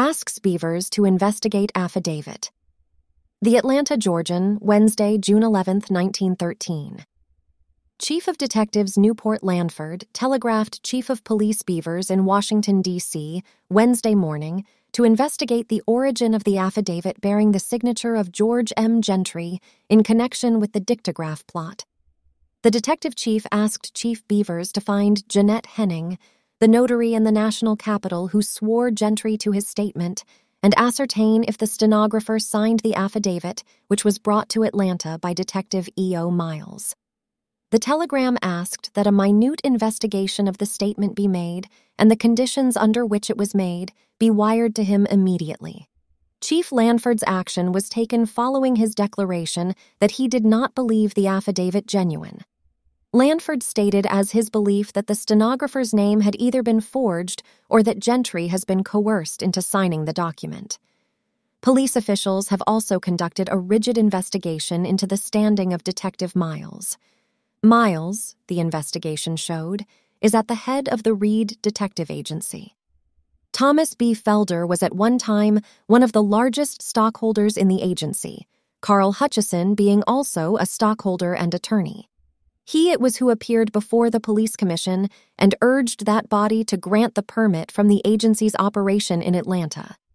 asks Beavers to investigate affidavit. The Atlanta Georgian, Wednesday, June 11, 1913. Chief of Detectives Newport Landford telegraphed Chief of Police Beavers in Washington, D.C., Wednesday morning to investigate the origin of the affidavit bearing the signature of George M. Gentry in connection with the dictograph plot. The detective chief asked Chief Beavers to find Jeanette Henning, the notary in the national capital who swore Gentry to his statement, and ascertain if the stenographer signed the affidavit, which was brought to Atlanta by Detective E.O. Miles. The telegram asked that a minute investigation of the statement be made and the conditions under which it was made be wired to him immediately. Chief Landford's action was taken following his declaration that he did not believe the affidavit genuine. Landford stated as his belief that the stenographer's name had either been forged or that Gentry has been coerced into signing the document. Police officials have also conducted a rigid investigation into the standing of Detective Miles. Miles, the investigation showed, is at the head of the Reed Detective Agency. Thomas B. Felder was at one time one of the largest stockholders in the agency, Carl Hutchison being also a stockholder and attorney. He it was who appeared before the police commission and urged that body to grant the permit from the agency's operation in Atlanta.